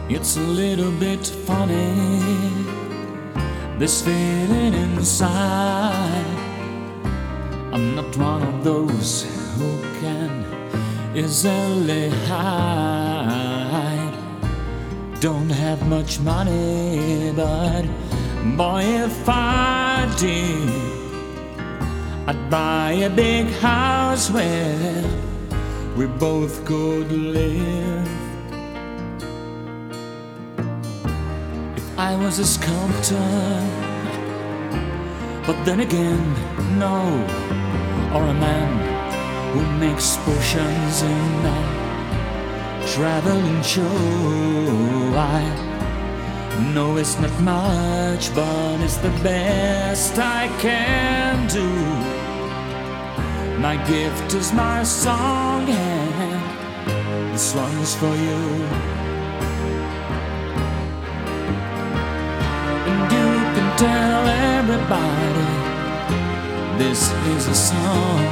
It's a little bit funny, this feeling inside. I'm not one of those who can easily hide. Don't have much money, but boy, if I did, I'd buy a big house where we both could live. I was a sculptor, but then again, no. Or a man who makes potions in a traveling show. I know it's not much, but it's the best I can do. My gift is my song, and this one's for you. Tell everybody this is a song.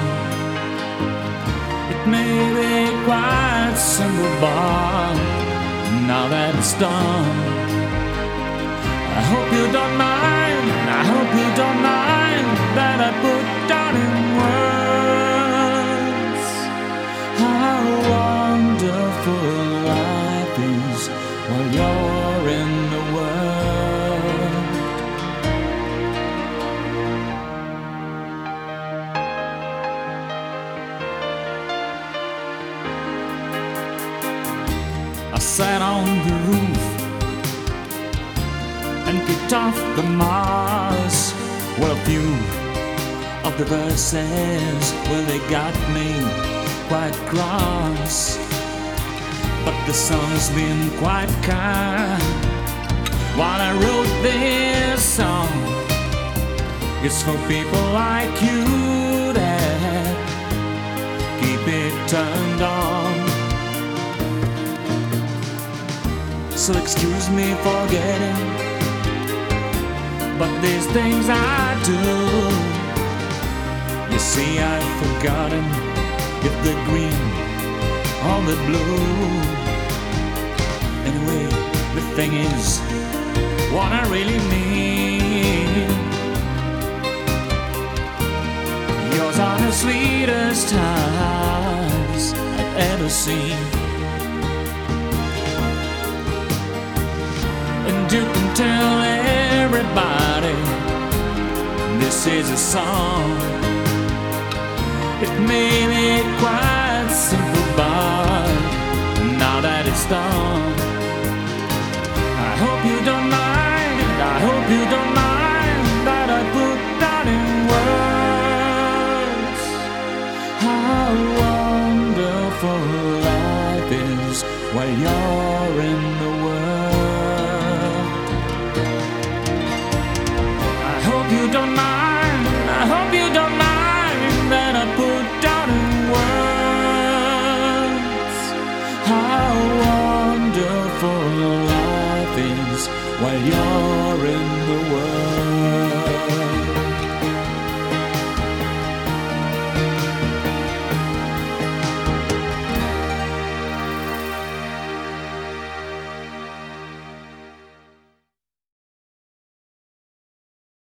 It may be quite simple, but now that it's done, I hope you don't mind, I hope you don't mind that I put down in words how wonderful life is while you're in the world. I sat on the roof and kicked off the Mars. Well, a few of the verses, well, they got me quite cross, but the song's been quite kind. While I wrote this song, it's for people like you that keep it turned on. So excuse me for getting, but these things I do. You see, I've forgotten if they're green or the blue. Anyway, the thing is, what I really mean, yours are the sweetest eyes I've ever seen. And you can tell everybody this is a song. It may be quite simple, but now that it's done,